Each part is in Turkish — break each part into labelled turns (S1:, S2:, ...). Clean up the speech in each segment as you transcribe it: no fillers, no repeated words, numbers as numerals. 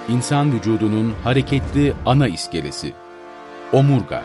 S1: İnsan vücudunun hareketli ana iskelesi, omurga.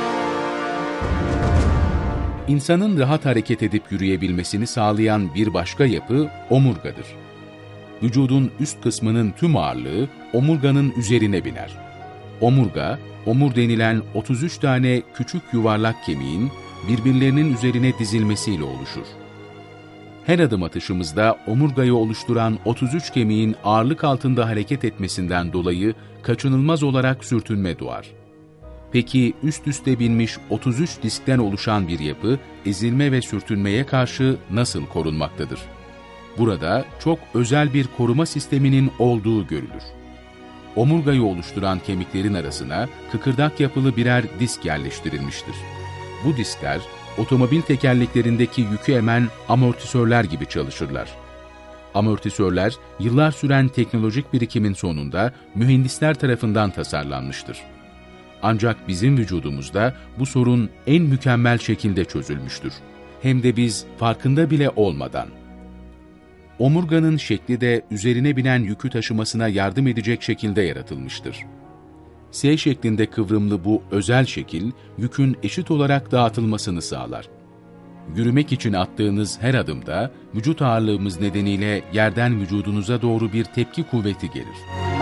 S1: İnsanın rahat hareket edip yürüyebilmesini sağlayan bir başka yapı omurgadır. Vücudun üst kısmının tüm ağırlığı omurganın üzerine biner. Omurga, omur denilen 33 tane küçük yuvarlak kemiğin birbirlerinin üzerine dizilmesiyle oluşur. Her adım atışımızda omurgayı oluşturan 33 kemiğin ağırlık altında hareket etmesinden dolayı kaçınılmaz olarak sürtünme doğar. Peki üst üste binmiş 33 diskten oluşan bir yapı ezilme ve sürtünmeye karşı nasıl korunmaktadır? Burada çok özel bir koruma sisteminin olduğu görülür. Omurgayı oluşturan kemiklerin arasına kıkırdak yapılı birer disk yerleştirilmiştir. Bu diskler, otomobil tekerleklerindeki yükü emen amortisörler gibi çalışırlar. Amortisörler, yıllar süren teknolojik birikimin sonunda mühendisler tarafından tasarlanmıştır. Ancak bizim vücudumuzda bu sorun en mükemmel şekilde çözülmüştür. Hem de biz farkında bile olmadan. Omurganın şekli de üzerine binen yükü taşımasına yardım edecek şekilde yaratılmıştır. S şeklinde kıvrımlı bu özel şekil, yükün eşit olarak dağıtılmasını sağlar. Yürümek için attığınız her adımda, vücut ağırlığımız nedeniyle yerden vücudunuza doğru bir tepki kuvveti gelir.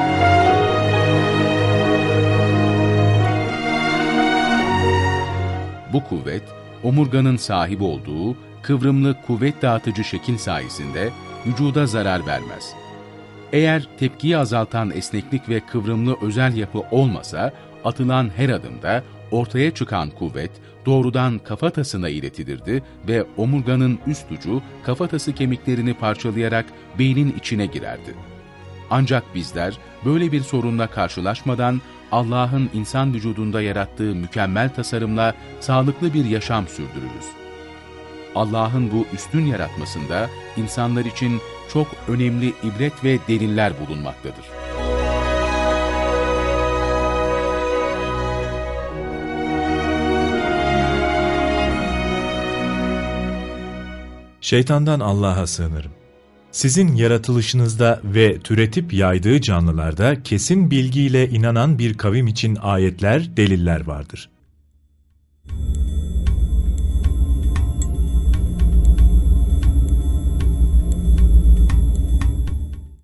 S1: Bu kuvvet, omurganın sahip olduğu kıvrımlı kuvvet dağıtıcı şekil sayesinde vücuda zarar vermez. Eğer tepkiyi azaltan esneklik ve kıvrımlı özel yapı olmasa, atılan her adımda ortaya çıkan kuvvet doğrudan kafatasına iletilirdi ve omurganın üst ucu kafatası kemiklerini parçalayarak beynin içine girerdi. Ancak bizler böyle bir sorunla karşılaşmadan Allah'ın insan vücudunda yarattığı mükemmel tasarımla sağlıklı bir yaşam sürdürürüz. Allah'ın bu üstün yaratmasında insanlar için çok önemli ibret ve deliller bulunmaktadır.
S2: Şeytandan Allah'a sığınırım. Sizin yaratılışınızda ve türetip yaydığı canlılarda kesin bilgiyle inanan bir kavim için ayetler, deliller vardır.